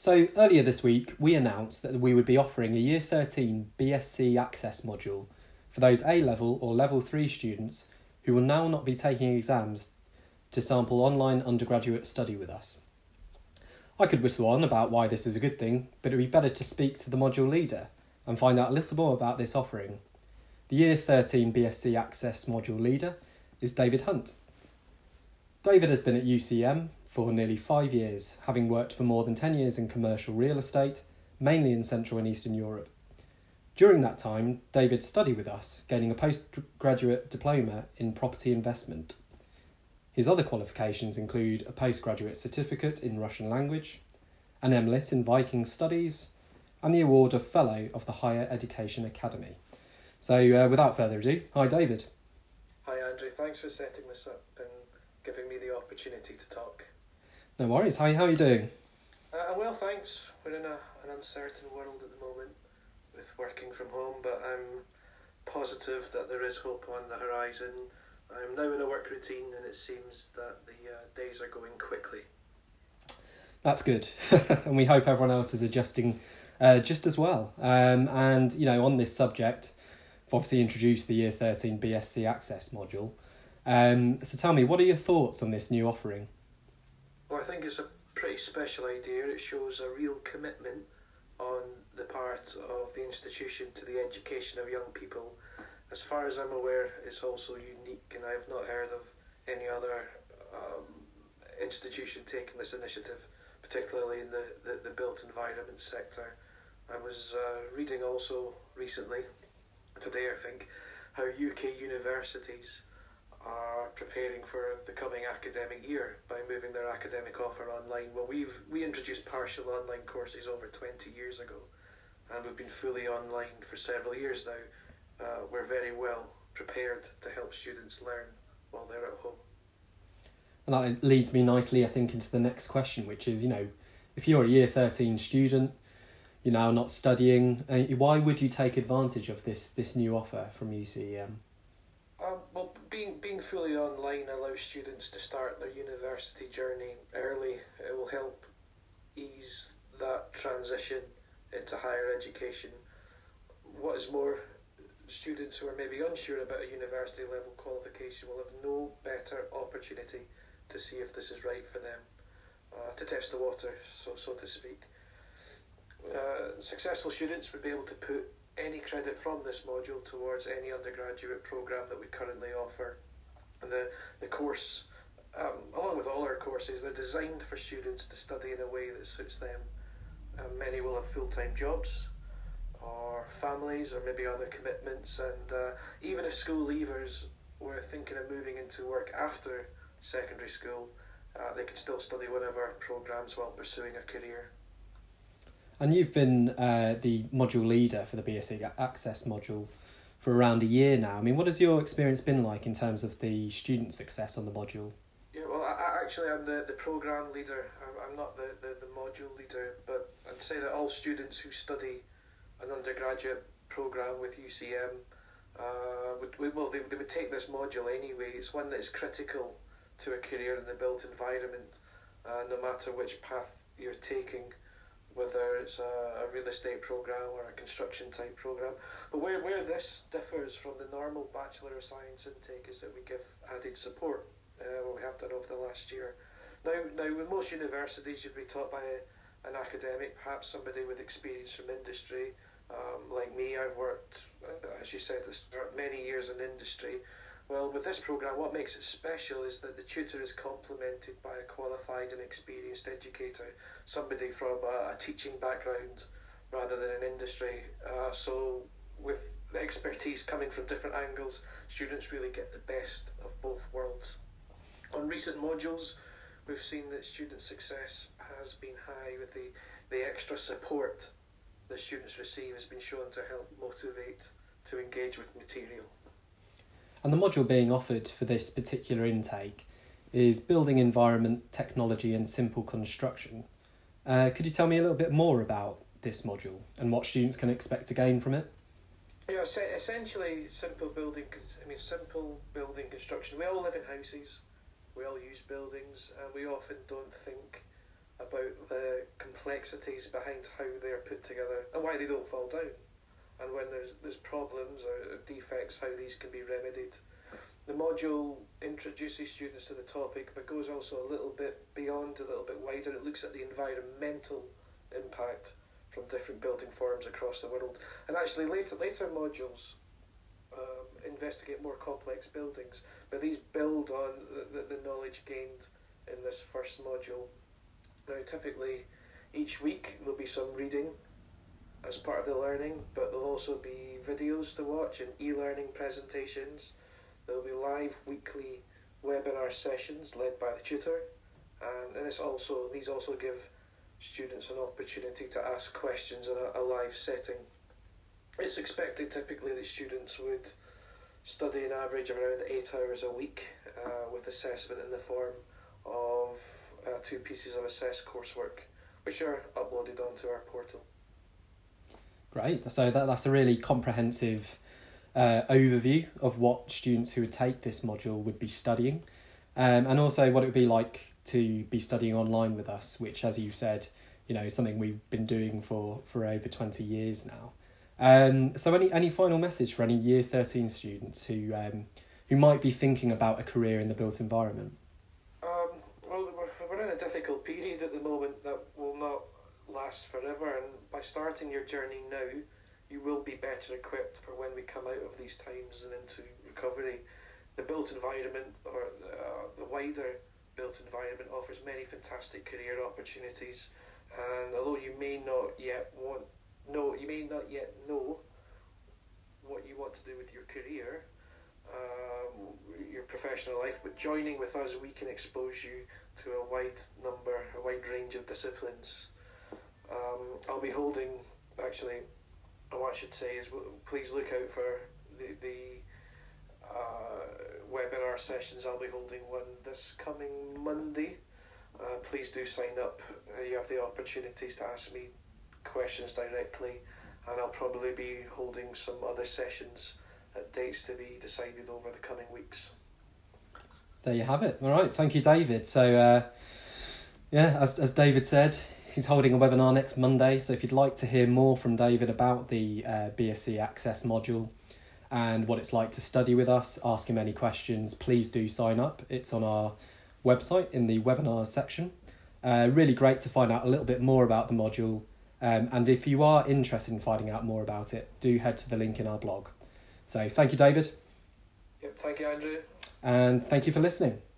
So earlier this week, we announced that we would be offering a Year 13 BSc Access module for those A-level or Level 3 students who will now not be taking exams to sample online undergraduate study with us. I could whistle on about why this is a good thing, but it would be better to speak to the module leader and find out a little more about this offering. The Year 13 BSc Access module leader is David Hunt. David has been at UCM for nearly 5 years, having worked for more than 10 years in commercial real estate, mainly in Central and Eastern Europe. During that time, David studied with us, gaining a postgraduate diploma in property investment. His other qualifications include a postgraduate certificate in Russian language, an MLit in Viking Studies, and the award of Fellow of the Higher Education Academy. So without further ado, hi David. Hi Andrew, thanks for setting this up and giving me the opportunity to talk. No worries, how are you doing? Well, thanks. We're in an uncertain world at the moment with working from home, but I'm positive that there is hope on the horizon. I'm now in a work routine and it seems that the days are going quickly. That's good, and we hope everyone else is adjusting just as well. And, you know, on this subject, I've obviously introduced the Year 13 BSc Access module. So tell me, what are your thoughts on this new offering? Well, I think it's a pretty special idea. It shows a real commitment on the part of the institution to the education of young people. As far as I'm aware, it's also unique, and I've not heard of any other institution taking this initiative, particularly in the built environment sector. I was reading also recently, today I think, how UK universities are preparing for the coming academic year by moving their academic offer online. Well, we introduced partial online courses over 20 years ago, and we've been fully online for several years now. We're very well prepared to help students learn while they're at home. And that leads me nicely, I think, into the next question, which is, you know, if you're a Year 13 student, you're now not studying, why would you take advantage of this new offer from UCM? Well, being fully online allows students to start their university journey early. It will help ease that transition into higher education. What is more, students who are maybe unsure about a university level qualification will have no better opportunity to see if this is right for them, to test the water, so to speak. Successful students would be able to put any credit from this module towards any undergraduate programme that we currently offer. And the course, along with all our courses, they're designed for students to study in a way that suits them. Many will have full-time jobs or families or maybe other commitments, and even if school leavers were thinking of moving into work after secondary school, they can still study one of our programmes while pursuing a career. And you've been the module leader for the BSc Access module for around a year now. I mean, what has your experience been like in terms of the student success on the module? Yeah, well, I'm the programme leader. I'm not the module leader, but I'd say that all students who study an undergraduate programme with UCM they would take this module anyway. It's one that is critical to a career in the built environment, no matter which path you're taking, whether it's a real estate programme or a construction type programme. But where this differs from the normal Bachelor of Science intake is that we give added support. We have done over the last year. Now with most universities you'd be taught by an academic, perhaps somebody with experience from industry. Like me, I've worked, as you said, many years in industry. Well, with this programme, what makes it special is that the tutor is complemented by a qualified and experienced educator, somebody from a teaching background rather than an industry. So with the expertise coming from different angles, students really get the best of both worlds. On recent modules, we've seen that student success has been high, with the extra support the students receive has been shown to help motivate to engage with material. And the module being offered for this particular intake is Building Environment, Technology and Simple Construction. Could you tell me a little bit more about this module and what students can expect to gain from it? Yeah, essentially simple building construction. We all live in houses, we all use buildings, and we often don't think about the complexities behind how they're put together and why they don't fall down, and when there's problems or defects, how these can be remedied. The module introduces students to the topic, but goes also a little bit beyond, a little bit wider. It looks at the environmental impact from different building forms across the world. And actually later modules investigate more complex buildings, but these build on the knowledge gained in this first module. Now, typically each week there'll be some reading as part of the learning, but there'll also be videos to watch and e-learning presentations. There'll be live weekly webinar sessions led by the tutor, and these also give students an opportunity to ask questions in a live setting. It's expected typically that students would study an average of around 8 hours a week, with assessment in the form of 2 pieces of assessed coursework, which are uploaded onto our portal. Great. So that's a really comprehensive overview of what students who would take this module would be studying, and also what it would be like to be studying online with us, which, as you've said, is something we've been doing for over 20 years now. So any final message for any Year 13 students who might be thinking about a career in the built environment? Well, we're in a difficult period at the moment that will not last forever, and by starting your journey now, you will be better equipped for when we come out of these times and into recovery. The built environment, or the wider built environment, offers many fantastic career opportunities, and although you may not yet know what you want to do with your career, your professional life, but joining with us, we can expose you to a wide range of disciplines. I'll be holding, what I should say is, please look out for the webinar sessions. I'll be holding one this coming Monday. Please do sign up. You have the opportunities to ask me questions directly, and I'll probably be holding some other sessions at dates to be decided over the coming weeks. There you have it. All right, thank you, David. So, as David said, he's holding a webinar next Monday. So if you'd like to hear more from David about the BSc Access module and what it's like to study with us, ask him any questions, please do sign up. It's on our website in the webinars section. Really great to find out a little bit more about the module. And if you are interested in finding out more about it, do head to the link in our blog. So thank you, David. Yep, thank you, Andrew. And thank you for listening.